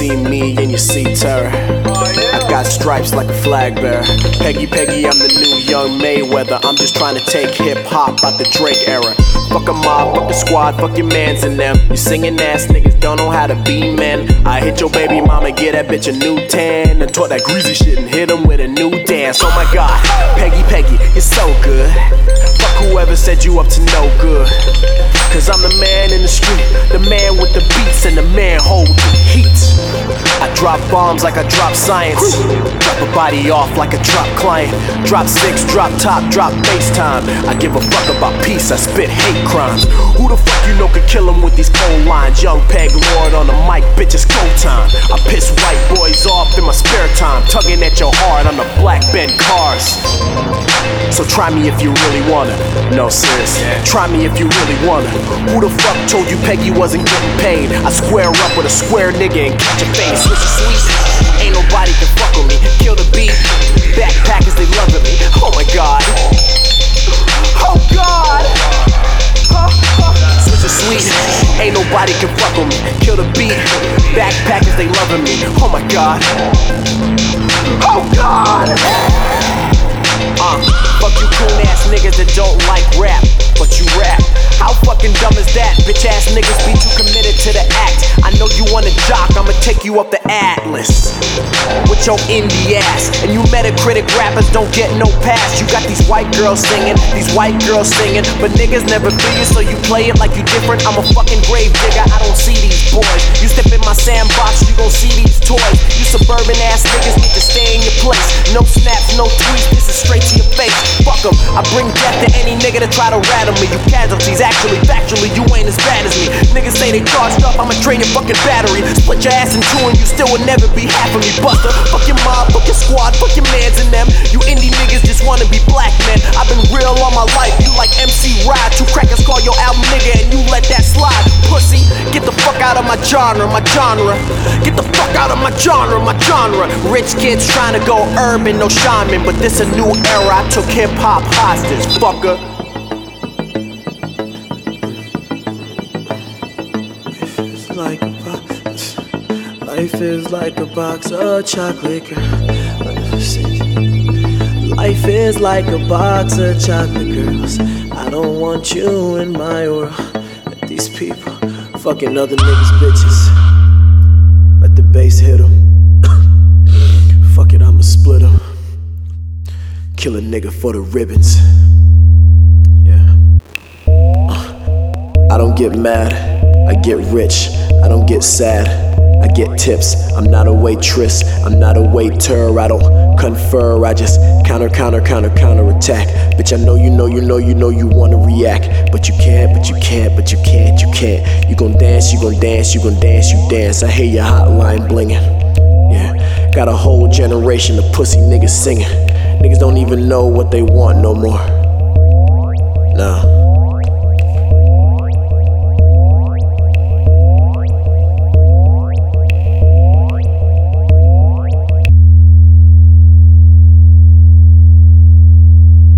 see me and you see terror. I got stripes like a flag bearer. Peggy, Peggy, I'm the new young Mayweather. I'm just trying to take hip-hop out the Drake era. Fuck a mob, fuck a squad, fuck your mans and them. You singing ass niggas don't know how to be men. I hit your baby mama, get that bitch a new tan, and taught that greasy shit and hit him with a new dance. Oh my god, Peggy, Peggy, you're so good. Fuck whoever said you up to no good. Cause I'm the man in the street, the man with the beats and the man hold the heat. I drop bombs like I drop science. Drop a body off like a drop client. Drop six, drop top, drop FaceTime. I give a fuck about peace, I spit hate crimes. Who the fuck you know could kill him with these cold lines? Young Peg Lord on the mic, bitch, it's go time. I piss white boys off in my spare time, tugging at your heart on the black Ben cars. So try me if you really wanna. No, serious, try me if you really wanna. Who the fuck told you Peggy wasn't getting paid? I square up with a square nigga and catch a fade. Switch a sweet, ain't nobody can fuck with me. Kill the beat, backpackers they loving me. Oh my god, oh god. Switch a sweet, ain't nobody can fuck with me. Kill the beat, backpackers they loving me. Oh my god, oh god. Fuck you coon ass niggas that don't like rap, but you rap. How fucking dumb is that? Bitch ass niggas be too committed to the act. I know you wanna jock, I'ma take you up the Atlas with your indie ass. And you Metacritic rappers don't get no pass. You got these white girls singing, but niggas never feel you, so you play it like you different. I'm a fucking grave digger, I don't see these boys. You step in my sandbox, you gon' see these toys. You suburban ass niggas need to stay in your place. No snaps, no tweets, this is straight to your face. Fuck 'em, I bring death to any nigga that try to rattle me. You casualties, actually, factually, you ain't as bad as me. Niggas say they charged up, I'ma drain your fucking battery. Split your ass in two and you still would never be half of me, buster. Fuck your mob, fuck your squad, fuck your mans and them. You indie niggas just wanna be black men. I've been real all my life, you like MC Ride. Two crackers call your album nigga and you let that slide. Pussy, get the fuck out of my genre, my genre. Get the fuck out of my genre, my genre. Rich kids trying to go urban, no shaman, but this a new era. I took hip hop hostage, fucker. Life is like a box of chocolate, girl. Life is like a box of chocolate, girls. I don't want you in my world. Let these people fucking other niggas' bitches. Let the bass hit them. Fuck it, I'ma split them. Kill a nigga for the ribbons. Yeah. I don't get mad, I get rich. I don't get sad, I get tips. I'm not a waitress, I'm not a waiter. I don't confer, I just counter attack. Bitch, I know you wanna react, but you can't. You gon' dance, you dance. I hear your hotline blingin'. Yeah, got a whole generation of pussy niggas singing. Niggas don't even know what they want no more. Nah.